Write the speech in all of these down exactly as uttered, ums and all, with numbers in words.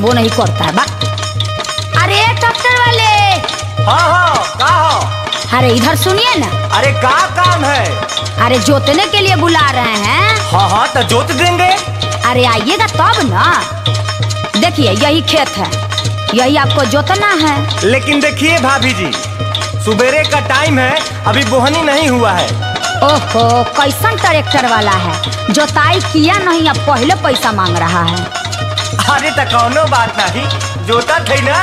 वो नहीं करता है बा। अरे ट्रैक्टर वाले। हाँ हाँ का हो? अरे इधर सुनिए ना। अरे का काम है? अरे जोतने के लिए बुला रहे हैं। हाँ हाँ तो जोत देंगे। अरे आइएगा तब ना। देखिए यही खेत है, यही आपको जोतना है। लेकिन देखिए भाभी जी, सुबेरे का टाइम है, अभी बोहनी नहीं हुआ है। ओहो, कैसन ट्रैक्टर वाला है, जोताई किया नहीं, अब पहले पैसा मांग रहा है। अरे तो कौनो बात नहीं, जोता थे ना।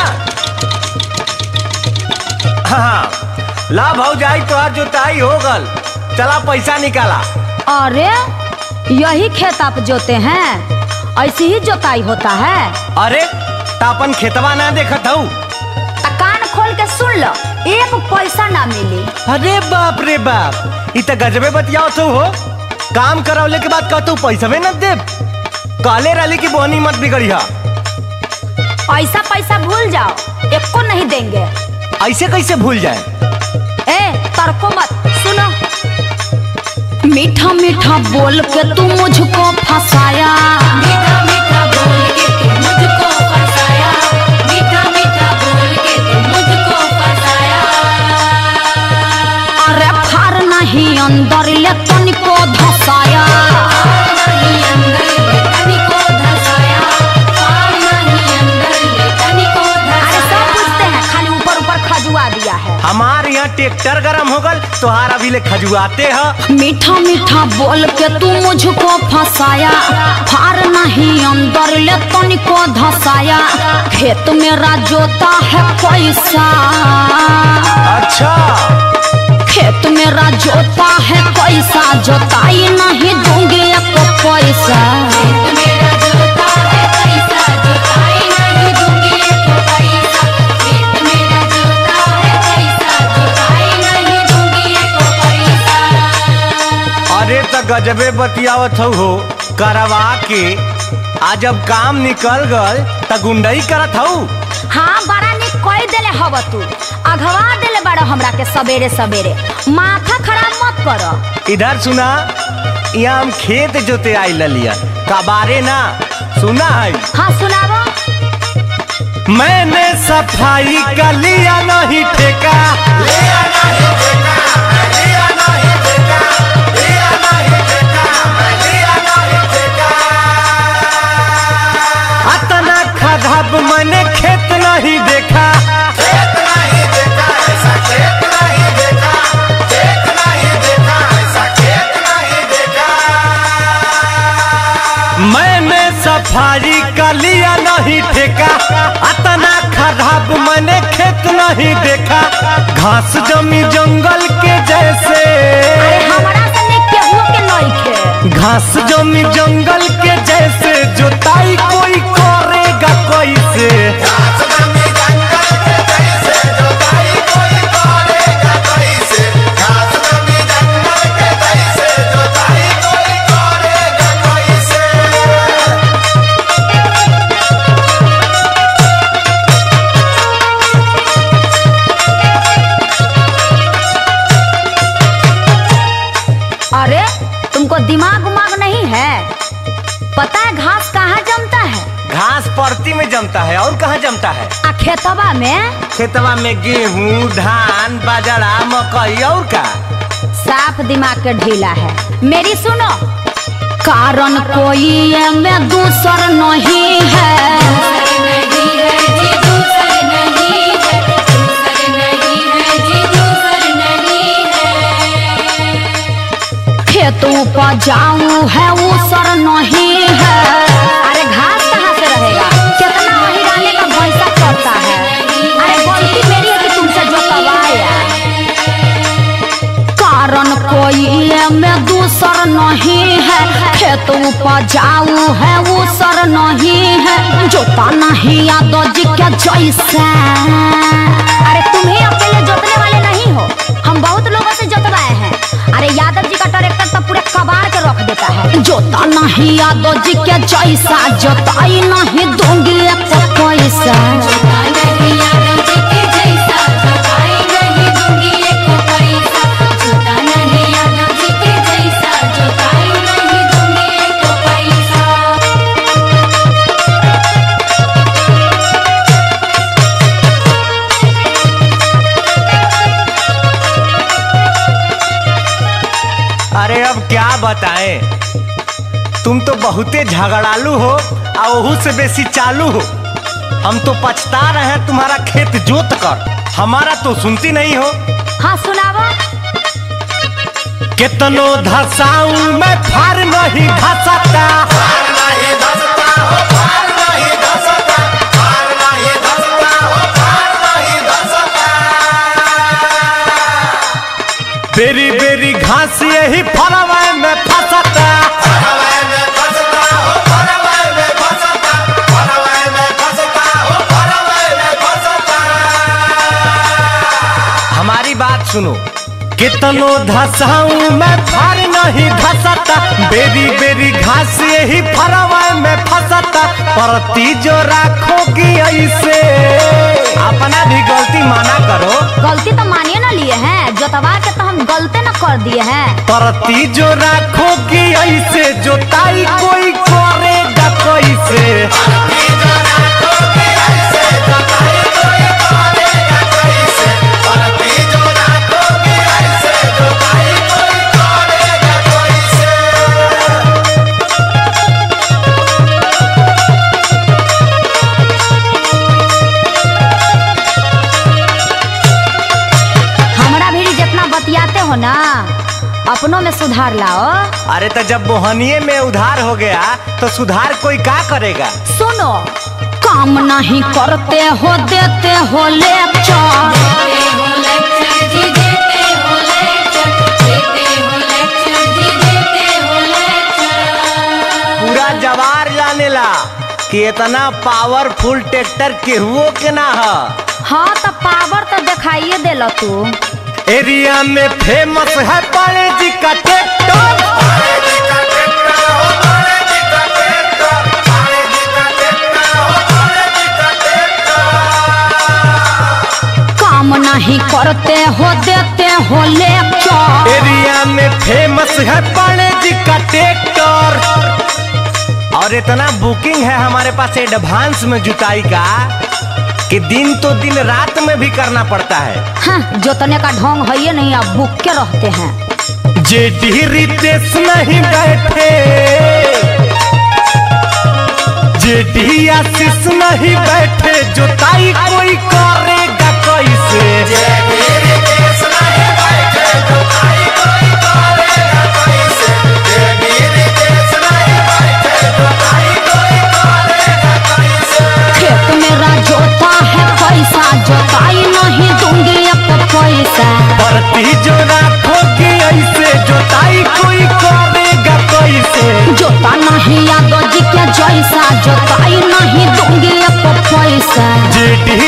हाँ ला भाव जाई तो आज जोताई हो गल, चला पैसा निकाला। अरे यही खेत आप जोते हैं, ऐसी ही जोताई होता है। अरे तापन खेतवा ना देखत हूँ। कान खोल के सुन लो, एक पैसा ना मिली। अरे बाप रे बाप, इतना गजबे बतियाओ तो हो। काम करवले के बाद कहते पैसा न दे, काले रली की बोहनी मत बिगड़िया। ऐसा पैसा भूल जाओ, एको नहीं देंगे। ऐसे कैसे भूल जाए? ए तर्को मत, सुनो। मीठा मीठा बोल के तू मुझको फंसाया, मीठा मीठा बोल के तू मुझको फंसाया, मीठा मीठा बोल के तू मुझको फंसाया। अरे फार नहीं अंदर ले तनिको धसाया, फार नहीं अंदर ले तनिको धसाया, फार नहीं अंदर ले तनिको धसाया। अरे सब पूछते हैं, खाली ऊपर ऊपर खजुआ दिया है। हमारे यहाँ ट्रैक्टर गरम हो गल, तोहार अभी ले खजुआते है। मीठा मीठा बोल के तू मुझको फंसाया, फार नहीं अंदर ले तनिको धसाया। खेत मेरा जोता है पैसा, अच्छा खेत मेरा जोता है पैसा, जोताई नहीं दूंगी एक पैसा। खेत मेरा जोता है पैसा, जोताई नहीं दूंगी एक पैसा। खेत मेरा जोता है पैसा, जोताई नहीं दूंगी एक पैसा। अरे तो गजबे बतियावत हो, करवा के आज जब काम निकल गल तो गुंडई करत हूँ। हाँ बड़ा निक कोई देले हव तू, अघवा देले बड़ा हमरा के सवेरे सवेरे। माथा खराब मत करो। इधर सुना, यहाँ हम खेत जोते आई ललिया कबारे ना, सुना है? हाँ सुनावो। मैंने सफाई का लिया नहीं ठेका, लिया नहीं ठेका, लिया नहीं ठेका, लिया नहीं ठेका, लिया नहीं ठेका। अतना खराब मैंने खेत नहीं देखा, खेत नहीं देखा, ऐसा खेत नहीं देखा, खेत नहीं देखा, ऐसा खेत नहीं देखा। मैंने सफाई का लिया नहीं ठेका, अतना खराब मैंने खेत नहीं देखा। घास जमी जंगल के जैसे, अरे हमारा से निक केहू के नइखे। घास जमी जंगल के जैसे, जोताई कोई करेगा कैसे? घास जमी जंगल के जैसे, जोताई कोई करेगा कैसे? घास जमी जंगल के जैसे, जोताई कोई करेगा कैसे? अरे तुमको दिमाग उमाग नहीं है? पता है घास कहाँ जमता है? घास परती में जमता है, और कहाँ जमता है? आ खेतवा में। खेतवा में गेहूं, धान, बाजरा, मकई और का। साफ दिमाग के ढीला है। मेरी सुनो, कारण कोई ये में दूसर नहीं है, दूसर नहीं है जी, दूसर नहीं है, दूसर नहीं है जी, दूसर नहीं है। खेत उपजाऊ है उसर नहीं है। अरे घास कहाँ से रहेगा? कितना वही डाले का भैंसा करता है। अरे गलती मेरी है कि तुमसे जो करवाया। कारण कोई में दूसर नहीं है, खेत उपजाऊ है उसर नहीं है। जोता नहीं यादव जी के जैसा। अरे तुम ही अकेले जोतने वाले नहीं हो, हम बहुत लोगों से जोतवाए हैं। अरे यादव जी का ट्रैक्टर तो पूरे कबाड़ के रख देता है। जोता नहीं यादव जी के जैसा, जोताई नहीं दूंगी एक पैसा। जोता नहीं यादव जी के जैसा, जोताई नहीं दूंगी एक पैसा। जोता नहीं यादव जी के जैसा, जोताई नहीं दूंगी एक पैसा। क्या बताएं, तुम तो बहुते झगड़ालू हो और ओहू से बेसी चालू हो। हम तो पछता रहे हैं तुम्हारा खेत जोत कर, हमारा तो सुनती नहीं हो। हाँ सुनावा। कितनो धसाऊं मैं फार नहीं धसता, बेरी बेरी घास यही फरवाए में फंसता। हमारी बात सुनो, कितनो धसाऊं मैं फार नहीं धसता, बेरी बेरी घास यही फरवाए में फंसता। परती जो राखोगी ऐसे, अपना भी गलती माना करो। गलती तो मानिए ना लिए हैं, जोतवा के तो हम गलती न कर दिए हैं। परती जो राखोगी ऐसे, जोताई कोई करेगा कैसे। बतियाते हो ना, अपनों में सुधार लाओ। अरे तो जब मोहनिये में उधार हो गया तो सुधार कोई क्या करेगा। सुनो, काम नहीं करते हो देते हो लेक्चर, पूरा जवार जाने ला कि इतना पावरफुल ट्रैक्टर केहुओ के ना है। हाँ तो पावर तो दिखाइए देला तू। एरिया में फेमस है पाले जी का ट्रैक्टर। काम नहीं करते हो देते हो लेक्चर, एरिया में फेमस है पाले जी का ट्रैक्टर। और इतना बुकिंग है हमारे पास एडवांस में जुताई का कि दिन तो दिन रात में भी करना पड़ता है। हाँ, जोतने का ढोंग है ये नहीं, आप बुक के रहते हैं। जेडी रितेश नहीं बैठे, जेडी आशीष नहीं बैठे, जोताई कोई करेगा कैसे। खेत मेरा जोता है पैसा, जोताई नहीं दूंगी अब पैसा। परती जो राखोगी ऐसे, जोताई कोई करेगा कैसे। जोता नहीं यादव जी के जैसा, जोताई नहीं दूंगी अब पैसा। जेडी